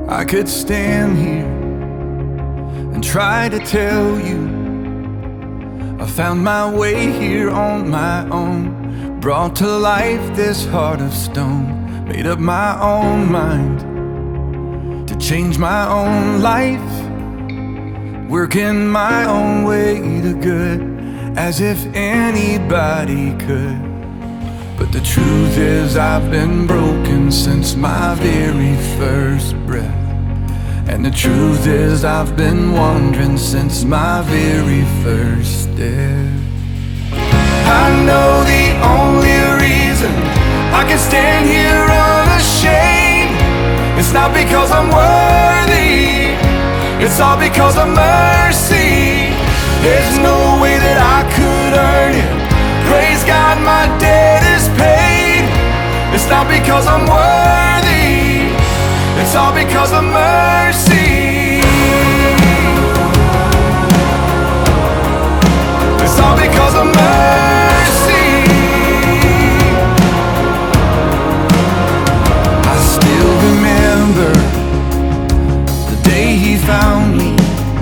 I could stand here and try to tell you I found my way here on my own, brought to life this heart of stone, made up my own mind to change my own life, working my own way to good, as if anybody could. But the truth is I've been broken since my very first breath. And the truth is I've been wandering since my very first step. I know the only reason I can stand here unashamed, it's not because I'm worthy, it's all because of mercy. There's no way that I could earn it. Praise God, my debt is paid. It's not because I'm worthy, it's all because of mercy. It's all because of mercy. I still remember the day He found me,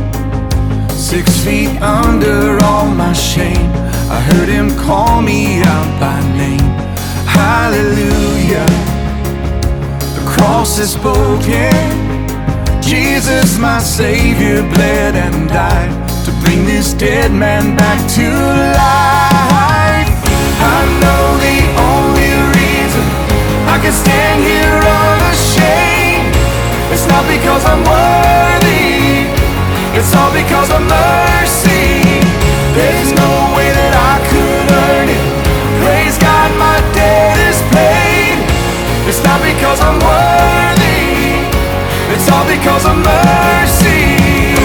6 feet under all my shame. I heard Him call me out by name. Hallelujah, the cross is spoken. Jesus, my Savior, bled and died to bring this dead man back to life. I know the only reason I can stand here unashamed, it's not because I'm worthy, it's all because of mercy. There's no way that I could earn it. Praise God, my debt is paid. It's not because I'm worthy, it's all because of mercy.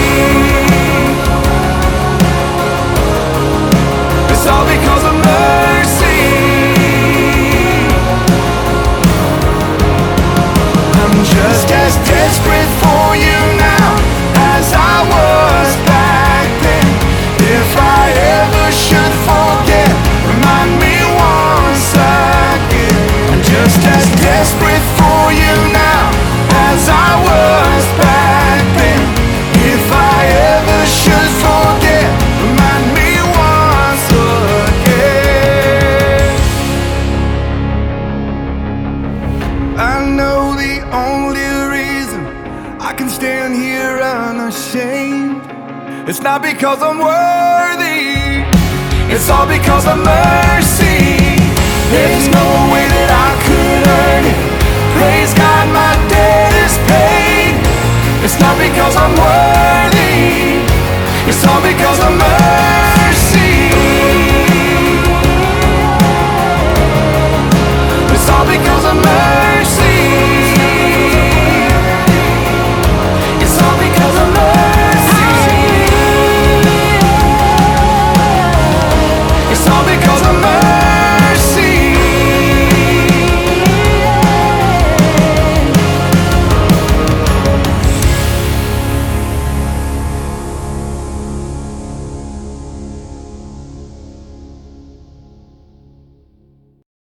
It's all because of mercy. I'm just as desperate for you now as I was back then. If I ever should forget, remind me once again. I'm just as desperate for you now as I was back then. If I ever should forget, remind me once again. I know the only reason I can stand here unashamed, it's not because I'm worthy, it's all because of mercy.